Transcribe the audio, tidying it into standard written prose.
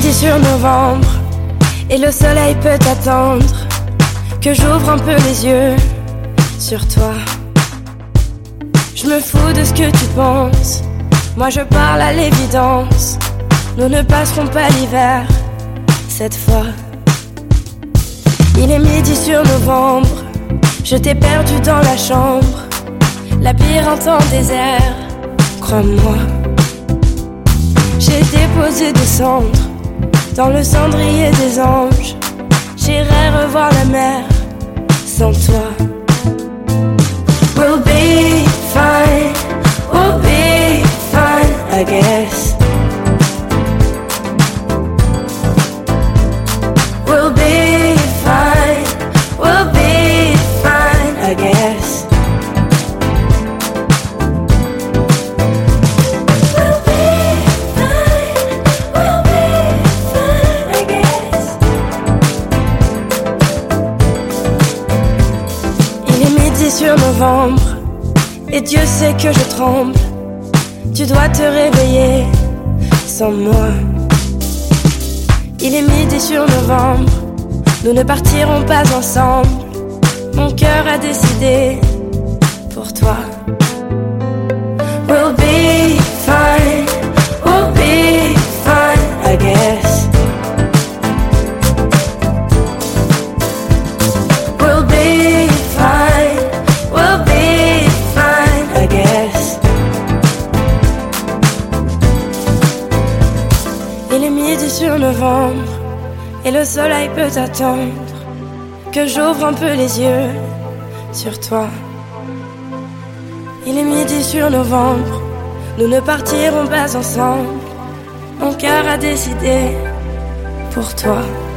midi sur novembre et le soleil peut attendre que j'ouvre un peu les yeux sur toi. Je me fous de ce que tu penses, moi je parle à l'évidence. Nous ne passerons pas l'hiver cette fois. Il est midi sur novembre, je t'ai perdu dans la chambre, labyrinthe en désert, crois-moi. J'ai déposé des cendres dans le cendrier des anges. J'irai revoir la mer sans toi. We'll be fine, I guess. We'll be fine, I guess. Sur novembre, et Dieu sait que je tremble. Tu dois te réveiller sans moi. Il est midi sur novembre, nous ne partirons pas ensemble. Mon cœur a décidé pour toi. We'll be fine, I guess. We'll be fine, I guess. Il est midi sur novembre et le soleil peut attendre que j'ouvre un peu les yeux sur toi. Il est midi sur novembre, nous ne partirons pas ensemble. Mon cœur a décidé pour toi.